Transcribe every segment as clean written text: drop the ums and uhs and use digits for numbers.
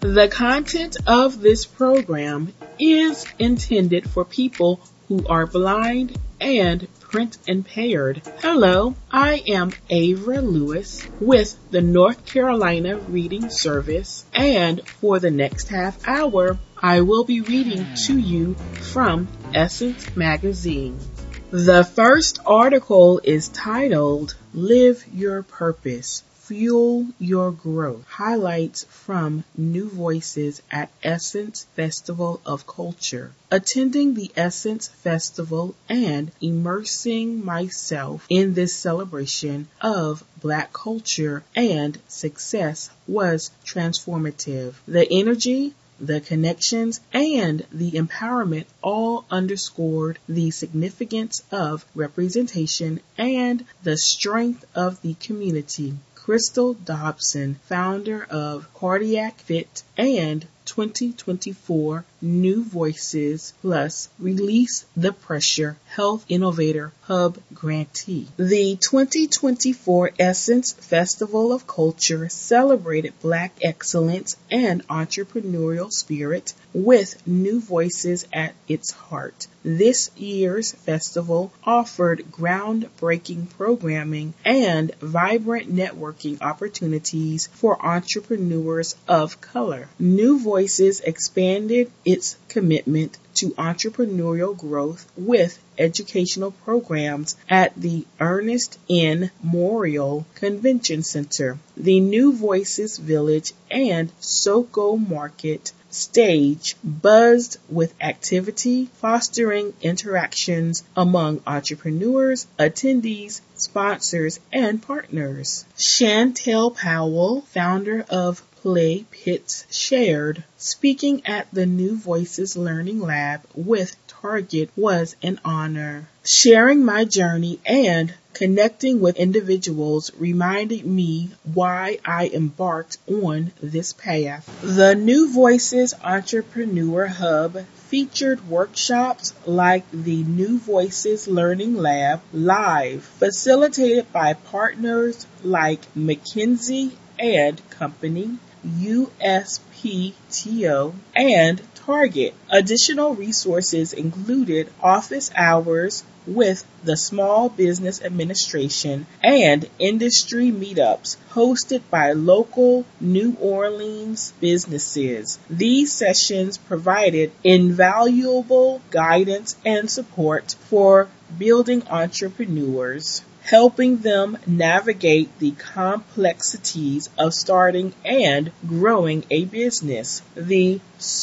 The content of this program is intended for people who are blind and print impaired. Hello, I am Avra Lewis with the North Carolina Reading Service, and for the next half hour, I will be reading to you from Essence Magazine. The first article is titled, Live Your Purpose, Fuel Your Growth. Highlights from New Voices at Essence Festival of Culture. Attending the Essence Festival and immersing myself in this celebration of Black culture and success was transformative. The energy, the connections, and the empowerment all underscored the significance of representation and the strength of the community. Crystal Dobson, founder of Cardiac Fit and 2024 New Voices Plus Release the Pressure Health Innovator Hub grantee. The 2024 Essence Festival of Culture celebrated Black excellence and entrepreneurial spirit with New Voices at its heart. This year's festival offered groundbreaking programming and vibrant networking opportunities for entrepreneurs of color. New Voices expanded its commitment to entrepreneurial growth with educational programs at the Ernest N. Morial Convention Center, the New Voices Village, and SoCo Market stage buzzed with activity, fostering interactions among entrepreneurs, attendees, sponsors, and partners. Chantel Powell, founder of Play Pits, shared, speaking at the New Voices Learning Lab with Target was an honor. Sharing my journey and connecting with individuals reminded me why I embarked on this path. The New Voices Entrepreneur Hub featured workshops like the New Voices Learning Lab Live, facilitated by partners like McKinsey and Company, USPTO, and Target. Additional resources included office hours with the Small Business Administration and industry meetups hosted by local New Orleans businesses. These sessions provided invaluable guidance and support for building entrepreneurs, helping them navigate the complexities of starting and growing a business. The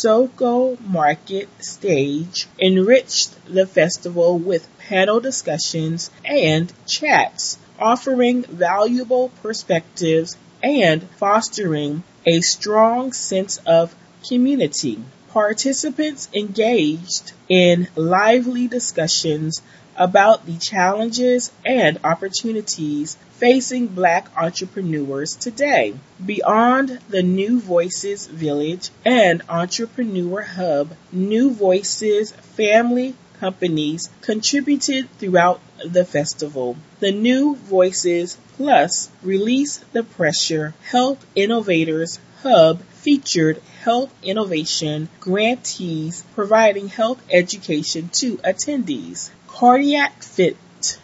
SoCo Market stage enriched the festival with panel discussions and chats, offering valuable perspectives and fostering a strong sense of community. Participants engaged in lively discussions about the challenges and opportunities facing Black entrepreneurs today. Beyond the New Voices Village and Entrepreneur Hub, New Voices family companies contributed throughout the festival. The New Voices Plus Release the Pressure Health Innovators Hub featured health innovation grantees providing health education to attendees. Cardiac Fit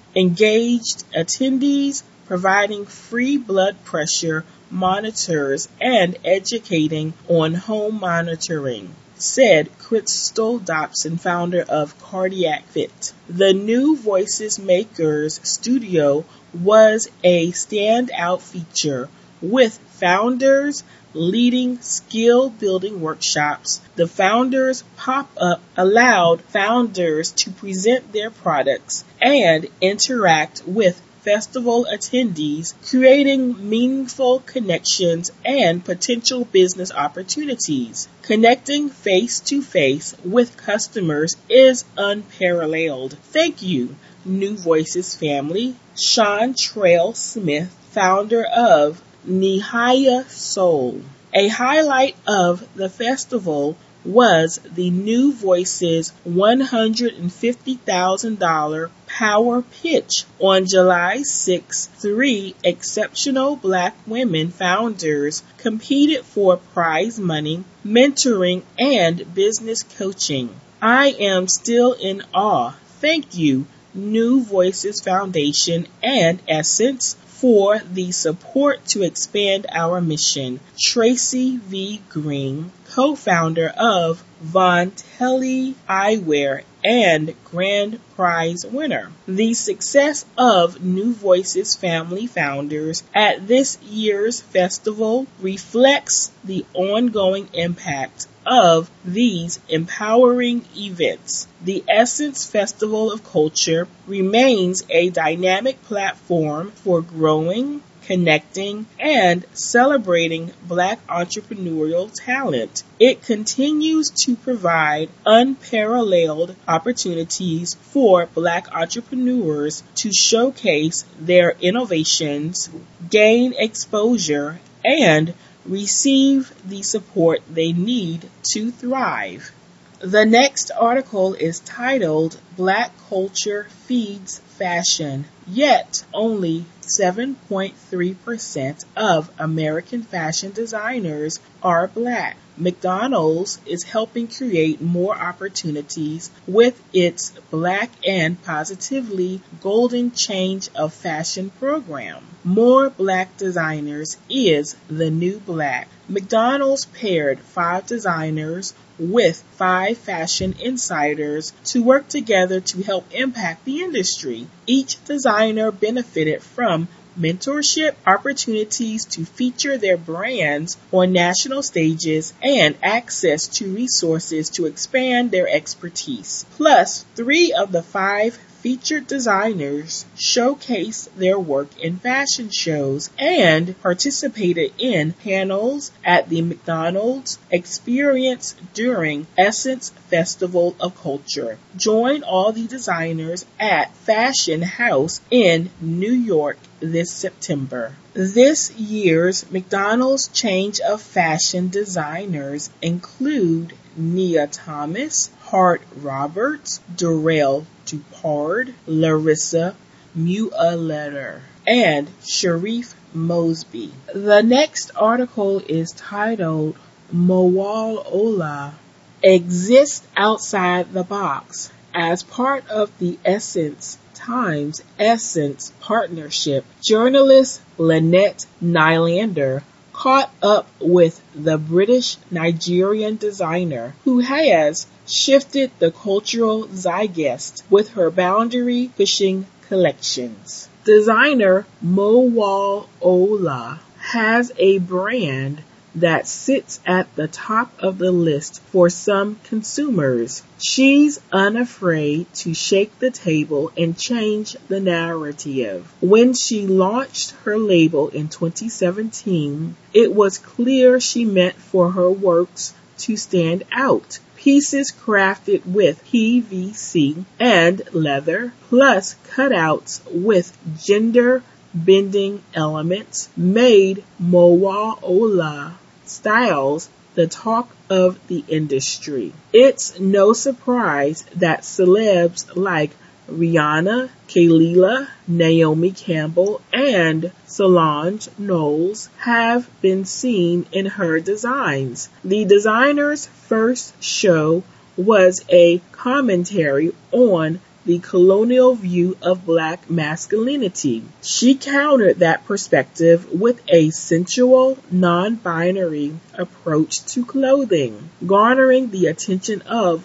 engaged attendees providing free blood pressure monitors and educating on home monitoring, said Crystal Dobson, founder of Cardiac Fit. The New Voices Makers Studio was a standout feature, with founders leading skill-building workshops. The Founders Pop-Up allowed founders to present their products and interact with festival attendees, creating meaningful connections and potential business opportunities. Connecting face-to-face with customers is unparalleled. Thank you, New Voices family. Sean Trail Smith, founder of Nihaya Soul. A highlight of the festival was the New Voices $150,000 power pitch on July 6. 3 exceptional Black women founders competed for prize money, mentoring, and business coaching. I am still in awe. Thank you, New Voices Foundation and Essence, for the support to expand our mission. Tracy V. Green, co-founder of Von Telly Eyewear and grand prize winner. The success of New Voices Family Founders at this year's festival reflects the ongoing impact of these empowering events. The Essence Festival of Culture remains a dynamic platform for growing, connecting, and celebrating Black entrepreneurial talent. It continues to provide unparalleled opportunities for Black entrepreneurs to showcase their innovations, gain exposure, and receive the support they need to thrive. The next article is titled Black Culture Feeds Fashion, Yet Only 7.3% of American fashion designers are Black. McDonald's is helping create more opportunities with its Black and Positively Golden Change of Fashion program. More Black designers is the new Black. McDonald's paired 5 designers with 5 fashion insiders to work together to help impact the industry. Each designer benefited from mentorship, opportunities to feature their brands on national stages, and access to resources to expand their expertise. Plus, 3 of the 5 featured designers showcased their work in fashion shows and participated in panels at the McDonald's Experience during Essence Festival of Culture. Join all the designers at Fashion House in New York this September. This year's McDonald's Change of Fashion designers include Nia Thomas, Hart Roberts, Darrell Dupard, Larissa Mueller, and Sharif Mosby. The next article is titled Mowal Ola Exists Outside the Box. As part of the Essence Times Essence partnership, journalist Lynette Nylander caught up with the British-Nigerian designer who has shifted the cultural zeitgeist with her boundary-pushing collections. Designer Mowal Ola has a brand that sits at the top of the list for some consumers. She's unafraid to shake the table and change the narrative. When she launched her label in 2017, it was clear she meant for her works to stand out. Pieces crafted with PVC and leather, plus cutouts with gender-bending elements, made Mowal Ola styles the talk of the industry. It's no surprise that celebs like Rihanna, Kalila, Naomi Campbell, and Solange Knowles have been seen in her designs. The designer's first show was a commentary on the colonial view of Black masculinity. She countered that perspective with a sensual, non-binary approach to clothing, garnering the attention of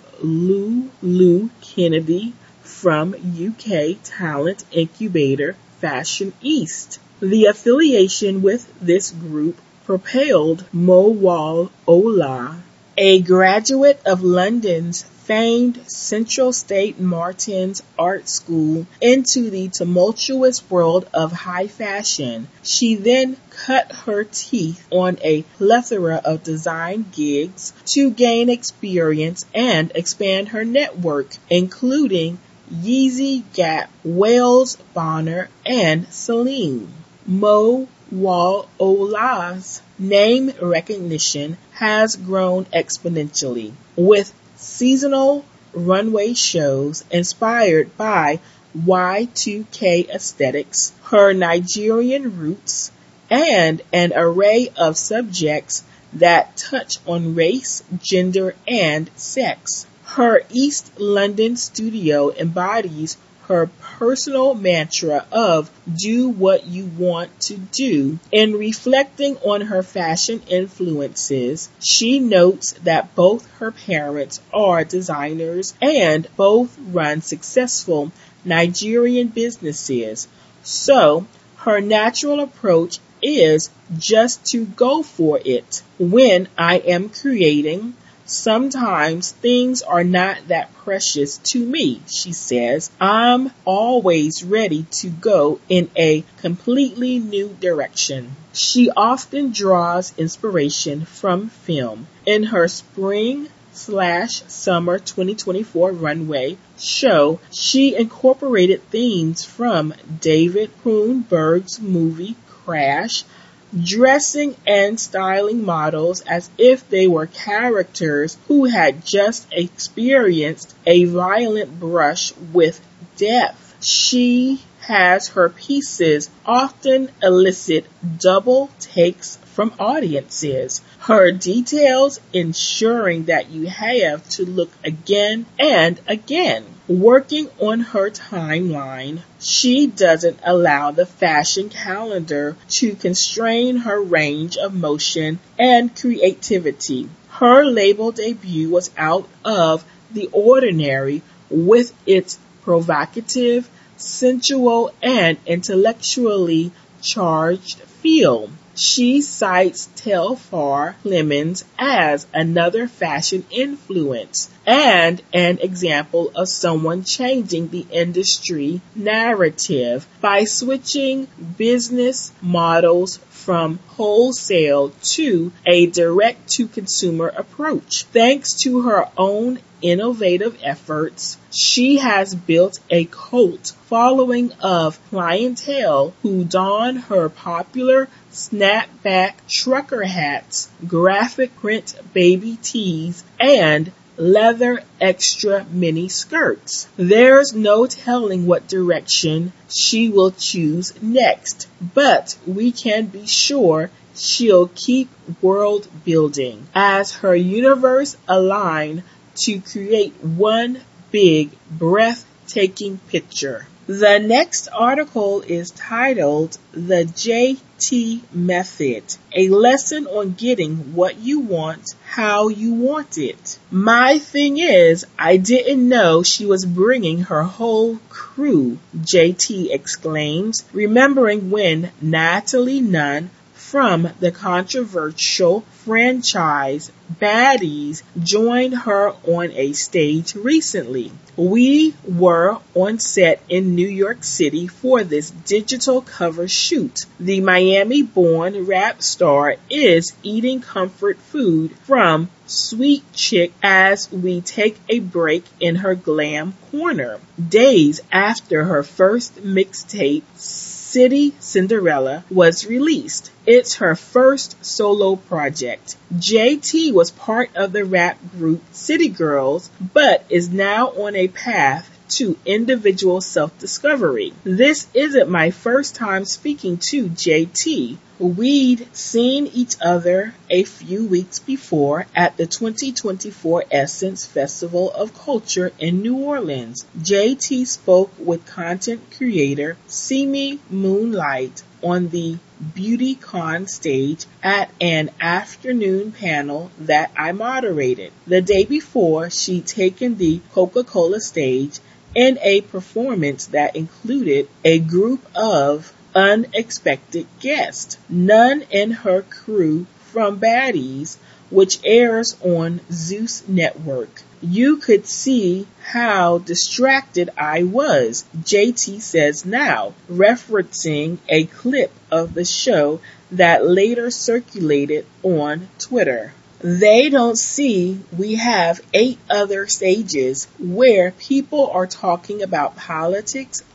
Lulu Kennedy from UK talent incubator Fashion East. The affiliation with this group propelled Mowal Ola, a graduate of London's famed Central St. Martin's Art School, into the tumultuous world of high fashion. She then cut her teeth on a plethora of design gigs to gain experience and expand her network, including Yeezy, Gap, Wales, Bonner, and Celine. Mowal Ola's name recognition has grown exponentially, with seasonal runway shows inspired by Y2K aesthetics, her Nigerian roots, and an array of subjects that touch on race, gender, and sex. Her East London studio embodies her personal mantra of do what you want to do. In reflecting on her fashion influences, she notes that both her parents are designers and both run successful Nigerian businesses. So, her natural approach is just to go for it. When I am creating, sometimes things are not that precious to me, she says. I'm always ready to go in a completely new direction. She often draws inspiration from film. In her spring/summer 2024 runway show, she incorporated themes from David Cronenberg's movie Crash, dressing and styling models as if they were characters who had just experienced a violent brush with death. She has her pieces often elicit double takes from audiences, her details ensuring that you have to look again and again. Working on her timeline, she doesn't allow the fashion calendar to constrain her range of motion and creativity. Her label debut was out of the ordinary with its provocative, sensual, and intellectually charged feel. She cites Telfar Clemens as another fashion influence and an example of someone changing the industry narrative by switching business models from wholesale to a direct-to-consumer approach. Thanks to her own innovative efforts, she has built a cult following of clientele who don her popular snapback trucker hats, graphic print baby tees, and leather extra mini skirts. There's no telling what direction she will choose next, but we can be sure she'll keep world building as her universe align to create one big breathtaking picture. The next article is titled The JT Method, a lesson on getting what you want, how you want it. My thing is, I didn't know she was bringing her whole crew, JT exclaims, remembering when Natalie Nunn from the controversial franchise Baddies joined her on a stage recently. We were on set in New York City for this digital cover shoot. The Miami-born rap star is eating comfort food from Sweet Chick as we take a break in her glam corner. Days after her first mixtape, City Cinderella, was released. It's her first solo project. JT was part of the rap group City Girls, but is now on a path to individual self-discovery. This isn't my first time speaking to JT. We'd seen each other a few weeks before at the 2024 Essence Festival of Culture in New Orleans. JT spoke with content creator Simi Moonlight on the BeautyCon stage at an afternoon panel that I moderated. The day before, she'd taken the Coca-Cola stage in a performance that included a group of unexpected guests. None in her crew from Baddies, which airs on Zeus Network. You could see how distracted I was, JT says now, referencing a clip of the show that later circulated on Twitter. They don't see we have 8 other stages where people are talking about politics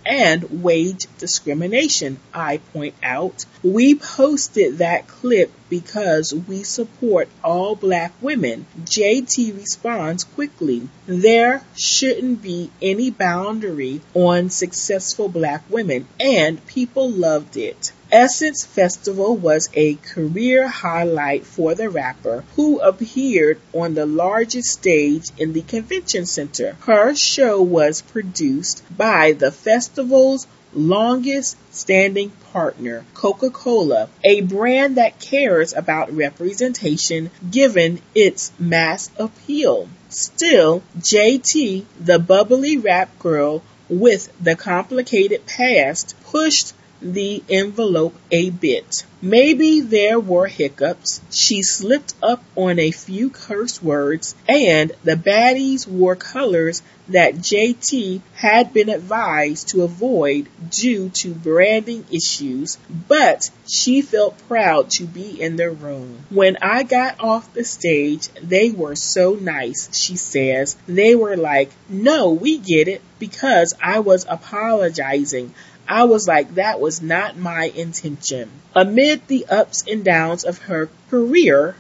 and wage discrimination, I point out. We posted that clip because we support all black women. JT responds quickly, there shouldn't be any boundary on successful black women, and people loved it. Essence Festival was a career highlight for the rapper, who appeared on the largest stage in the convention center. Her show was produced by the festival's longest standing partner, Coca-Cola, a brand that cares about representation given its mass appeal. Still, JT, the bubbly rap girl with the complicated past, pushed the envelope a bit. Maybe there were hiccups. She slipped up on a few curse words, and the baddies wore colors that JT had been advised to avoid due to branding issues, but she felt proud to be in the room. When I got off the stage, they were so nice, she says. They were like, no, we get it, because I was apologizing. I was like, that was not my intention. Amid the ups and downs of her career,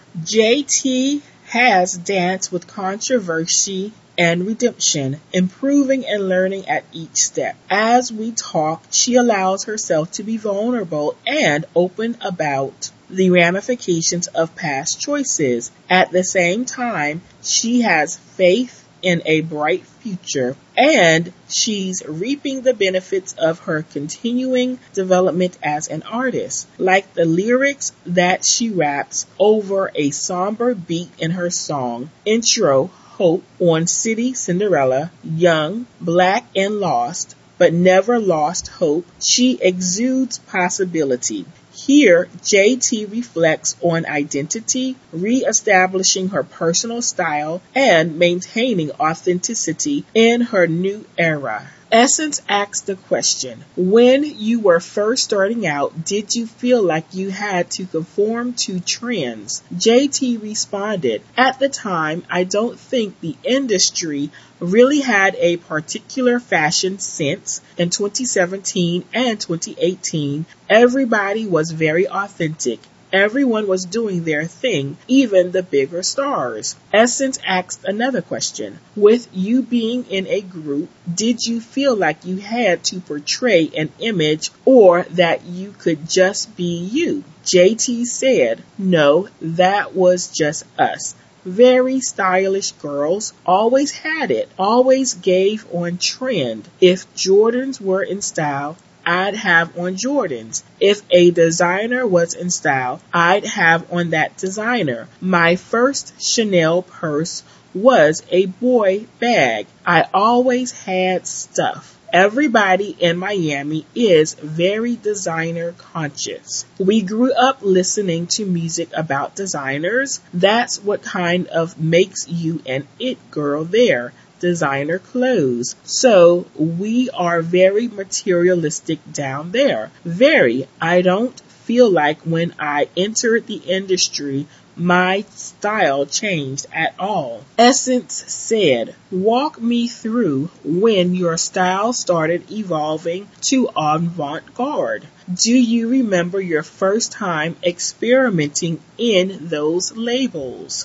JT has danced with controversy and redemption, improving and learning at each step. As we talk, she allows herself to be vulnerable and open about the ramifications of past choices. At the same time, she has faith in a bright future, and she's reaping the benefits of her continuing development as an artist. Like the lyrics that she raps over a somber beat in her song, Intro Hope, on City Cinderella, young, black, and lost, but never lost hope, she exudes possibility. Here, JT reflects on identity, re-establishing her personal style, and maintaining authenticity in her new era. Essence asks the question, when you were first starting out, did you feel like you had to conform to trends? JT responded, at the time, I don't think the industry really had a particular fashion sense. In 2017 and 2018, everybody was very authentic. Everyone was doing their thing, even the bigger stars. Essence asked another question. With you being in a group, did you feel like you had to portray an image or that you could just be you? JT said, no, that was just us. Very stylish girls, always had it, always gave on trend. If Jordans were in style, I'd have on Jordans. If a designer was in style, I'd have on that designer. My first Chanel purse was a boy bag. I always had stuff. Everybody in Miami is very designer conscious. We grew up listening to music about designers. That's what kind of makes you an it girl there. Designer clothes. So we are very materialistic down there. Very. I don't feel like when I entered the industry, my style changed at all. Essence said, walk me through when your style started evolving to avant-garde. Do you remember your first time experimenting in those labels?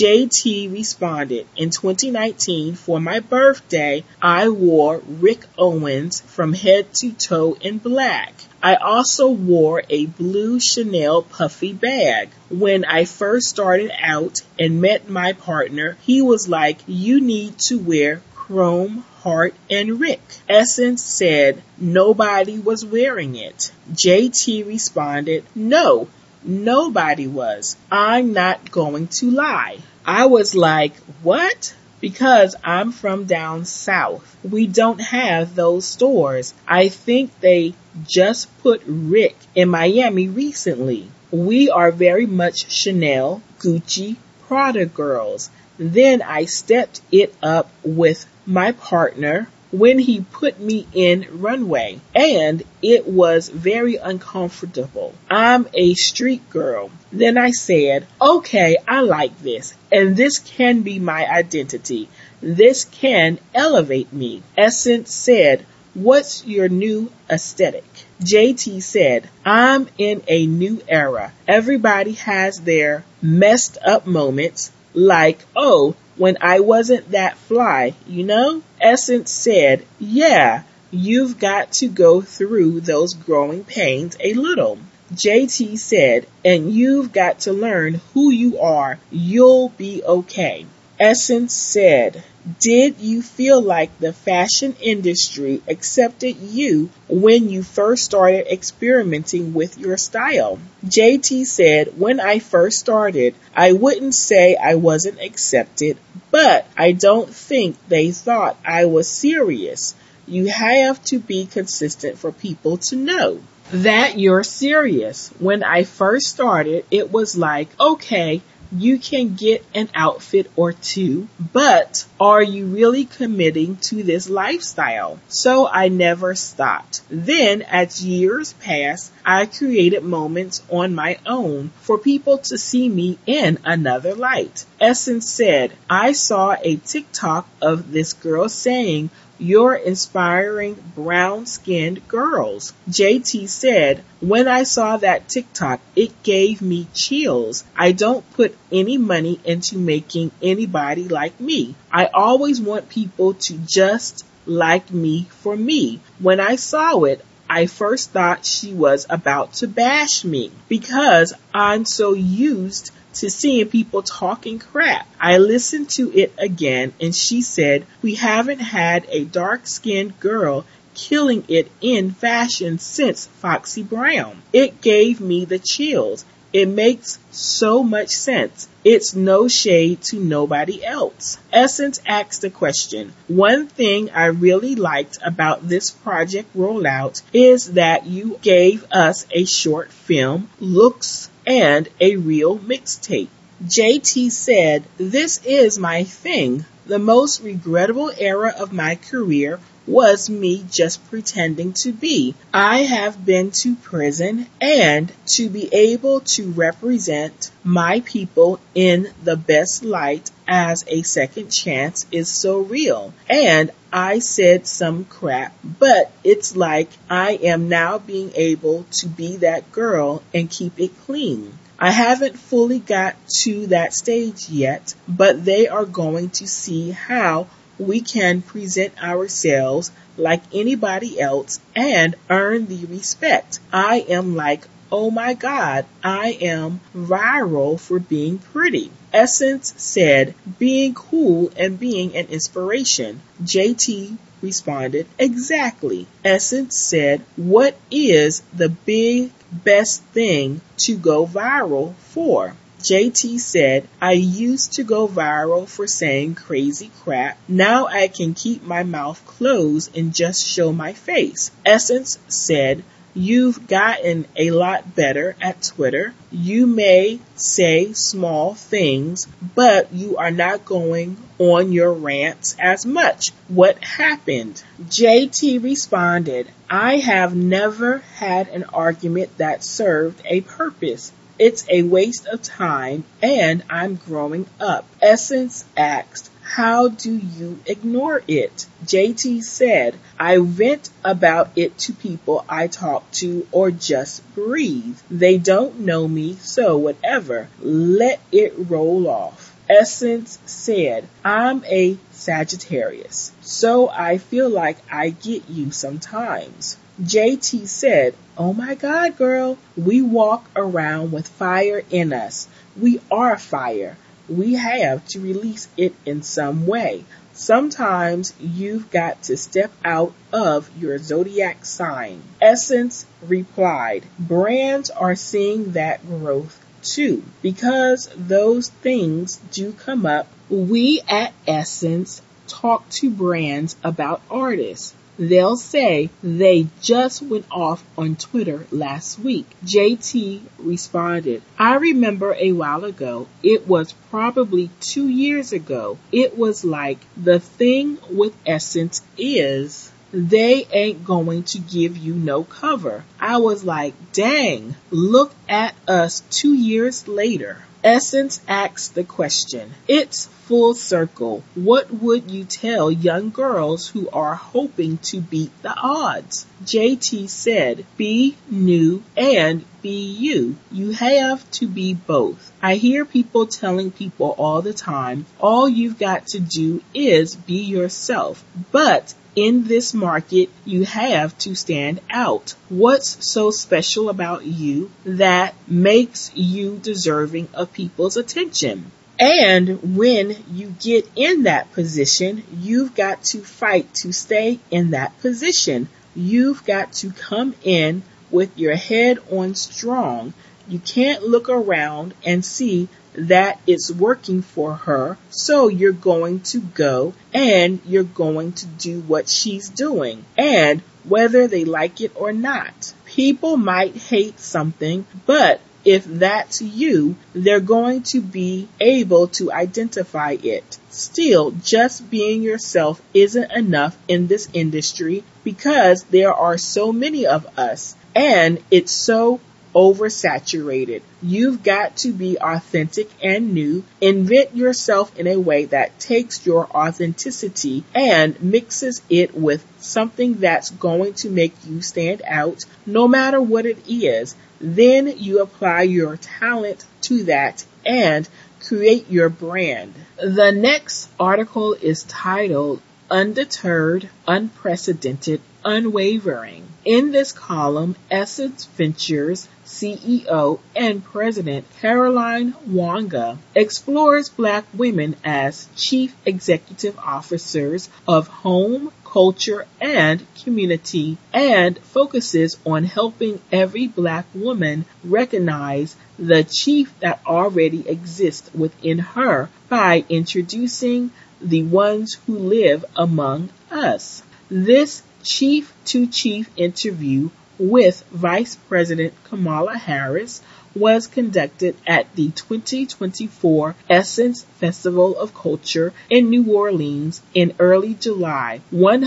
JT responded, in 2019, for my birthday, I wore Rick Owens from head to toe in black. I also wore a blue Chanel puffy bag. When I first started out and met my partner, he was like, you need to wear Chrome, Heart, and Rick. Essence said nobody was wearing it. JT responded, no, nobody was. I'm not going to lie. I was like, what? Because I'm from down south. We don't have those stores. I think they just put Rick in Miami recently. We are very much Chanel, Gucci, Prada girls. Then I stepped it up with my partner when he put me in runway, and it was very uncomfortable. I'm a street girl. Then I said, okay, I like this, and this can be my identity. This can elevate me. Essence said, What's your new aesthetic? JT said, I'm in a new era. Everybody has their messed up moments, like, oh, when I wasn't that fly, you know? Essence said, yeah, you've got to go through those growing pains a little. JT said, and you've got to learn who you are. You'll be okay. Essence said, did you feel like the fashion industry accepted you when you first started experimenting with your style? JT said, when I first started, I wouldn't say I wasn't accepted, but I don't think they thought I was serious. You have to be consistent for people to know that you're serious. When I first started, it was like, okay, you can get an outfit or two, but are you really committing to this lifestyle? So I never stopped. Then, as years passed, I created moments on my own for people to see me in another light. Essence said, I saw a TikTok of this girl saying, you're inspiring brown-skinned girls. JT said, when I saw that TikTok, it gave me chills. I don't put any money into making anybody like me. I always want people to just like me for me. When I saw it, I first thought she was about to bash me because I'm so used to seeing people talking crap. I listened to it again and she said, we haven't had a dark-skinned girl killing it in fashion since Foxy Brown. It gave me the chills. It makes so much sense. It's no shade to nobody else. Essence asked the question, one thing I really liked about this project rollout is that you gave us a short film, looks, and a real mixtape. JT said, this is my thing. The most regrettable era of my career was me just pretending to be. I have been to prison, and to be able to represent my people in the best light as a second chance is so real. And I said some crap, but it's like I am now being able to be that girl and keep it clean. I haven't fully got to that stage yet, but they are going to see how we can present ourselves like anybody else and earn the respect. I am like, oh my God, I am viral for being pretty. Essence said, being cool and being an inspiration. JT responded, exactly. Essence said, what is the best thing to go viral for? JT said, I used to go viral for saying crazy crap. Now I can keep my mouth closed and just show my face. Essence said, you've gotten a lot better at Twitter. You may say small things, but you are not going on your rants as much. What happened? JT responded, I have never had an argument that served a purpose. It's a waste of time, and I'm growing up. Essence asked, how do you ignore it? JT said, I vent about it to people I talk to or just breathe. They don't know me, so whatever. Let it roll off. Essence said, I'm a Sagittarius, so I feel like I get you sometimes. JT said, oh my God, girl, we walk around with fire in us. We are fire. We have to release it in some way. Sometimes you've got to step out of your zodiac sign. Essence replied, brands are seeing that growth too, because those things do come up. We at Essence talk to brands about artists. They'll say they just went off on Twitter last week. JT responded, I remember a while ago, it was probably 2 years ago, it was like, the thing with Essence is they ain't going to give you no cover. I was like, dang, look at us 2 years later. Essence asks the question. It's full circle. What would you tell young girls who are hoping to beat the odds? JT said, be new and be you. You have to be both. I hear people telling people all the time, all you've got to do is be yourself. But in this market, you have to stand out. What's so special about you that makes you deserving of people's attention? And when you get in that position, you've got to fight to stay in that position. You've got to come in with your head on strong. You can't look around and see that it's working for her, so you're going to go and you're going to do what she's doing, and whether they like it or not. People might hate something, but if that's you, they're going to be able to identify it. Still, just being yourself isn't enough in this industry because there are so many of us, and it's so oversaturated. You've got to be authentic and new. Invent yourself in a way that takes your authenticity and mixes it with something that's going to make you stand out, no matter what it is. Then you apply your talent to that and create your brand. The next article is titled Undeterred, Unprecedented, Unwavering. In this column, Essence Ventures CEO and President Caroline Wanga explores Black women as Chief Executive Officers of Home, Culture, and Community, and focuses on helping every Black woman recognize the chief that already exists within her by introducing the ones who live among us. This chief-to-chief interview with Vice President Kamala Harris was conducted at the 2024 Essence Festival of Culture in New Orleans in early July,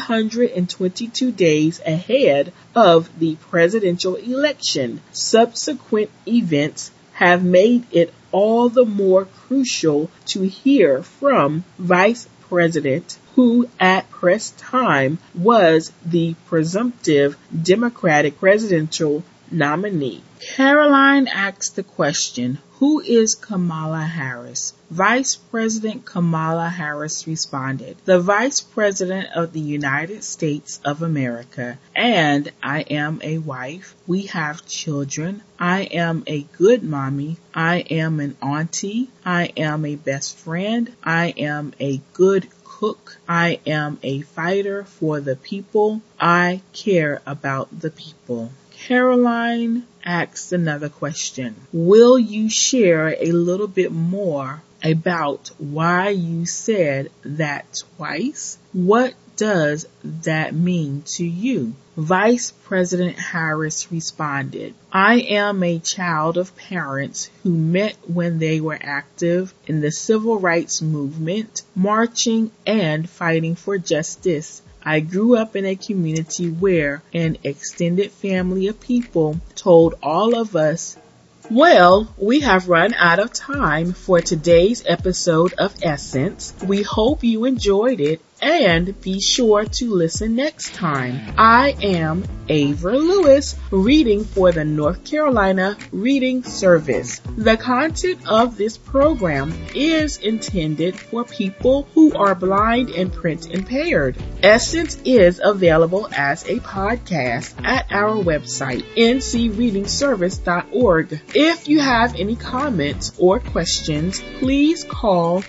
122 days ahead of the presidential election. Subsequent events have made it all the more crucial to hear from Vice President, who at press time was the presumptive Democratic presidential nominee. Caroline asked the question, who is Kamala Harris? Vice President Kamala Harris responded, the Vice President of the United States of America, and I am a wife. We have children. I am a good mommy. I am an auntie. I am a best friend. I am a good cook. I am a fighter for the people. I care about the people. Caroline asked another question. Will you share a little bit more about why you said that twice? What does that mean to you? Vice President Harris responded, I am a child of parents who met when they were active in the civil rights movement, marching and fighting for justice. I grew up in a community where an extended family of people told all of us, well, we have run out of time for today's episode of Essence. We hope you enjoyed it and be sure to listen next time. I am Avra Lewis, reading for the North Carolina Reading Service. The content of this program is intended for people who are blind and print impaired. Essence is available as a podcast at our website, ncreadingservice.org. If you have any comments or questions, please call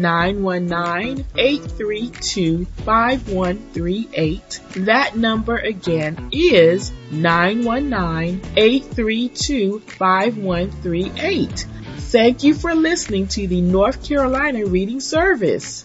919-832-5138. That number again is 919-832-5138. Thank you for listening to the North Carolina Reading Service.